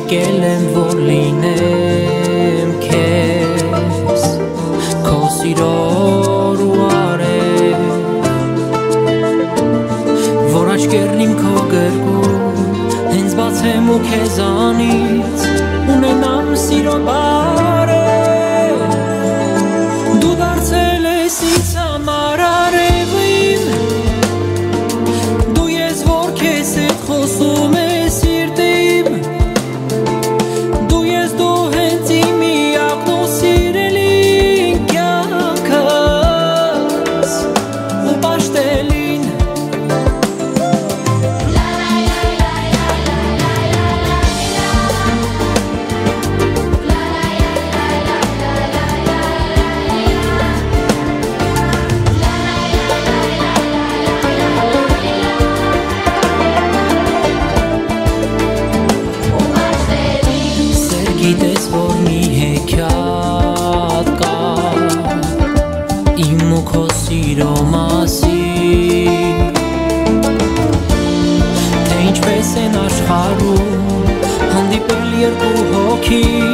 եկել եմ որ լինեմ քեզ քո սիրոր ու արև որ աչքերն իմ քո գրկում հենց բացեմ ու քեզանից ունենամ սիրո բարև դու դարձել ես ինձ համար արևին դու ես որ քեզ հետ խոսում ես սիրտիմ դու ես դու հենց իմ միակն ու սիրելին կյանքս ու պաշտելին Գիտես որ մի հեքիաթ կա իմ ու քո սիրո մասին թե ինչպես են աշխարհում հանդիպել երկու հոգի